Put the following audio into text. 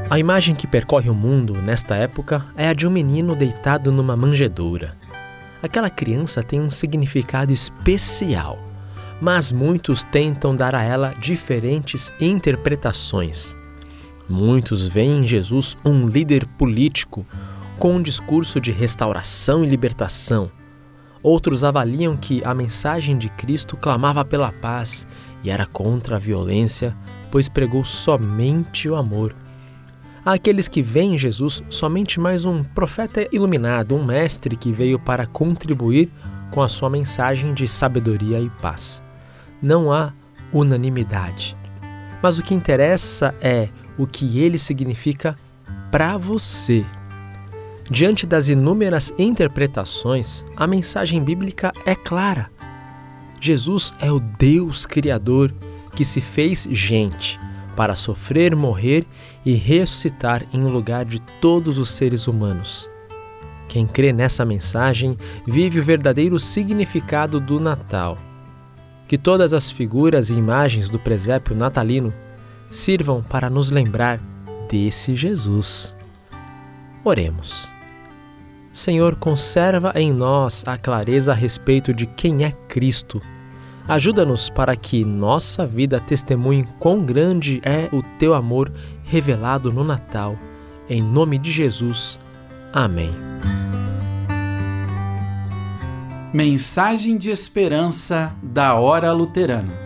A imagem que percorre o mundo nesta época é a de um menino deitado numa manjedoura. Aquela criança tem um significado especial, mas muitos tentam dar a ela diferentes interpretações. Muitos veem em Jesus um líder político com um discurso de restauração e libertação. Outros avaliam que a mensagem de Cristo clamava pela paz e era contra a violência, pois pregou somente o amor. Há aqueles que veem em Jesus somente mais um profeta iluminado, um mestre que veio para contribuir com a sua mensagem de sabedoria e paz. Não há unanimidade, mas o que interessa é o que ele significa para você. Diante das inúmeras interpretações, a mensagem bíblica é clara. Jesus é o Deus Criador que se fez gente para sofrer, morrer e ressuscitar em lugar de todos os seres humanos. Quem crê nessa mensagem vive o verdadeiro significado do Natal. Que todas as figuras e imagens do presépio natalino sirvam para nos lembrar desse Jesus. Oremos. Senhor, conserva em nós a clareza a respeito de quem é Cristo. Ajuda-nos para que nossa vida testemunhe quão grande é o Teu amor revelado no Natal. Em nome de Jesus. Amém. Mensagem de esperança da Hora Luterana.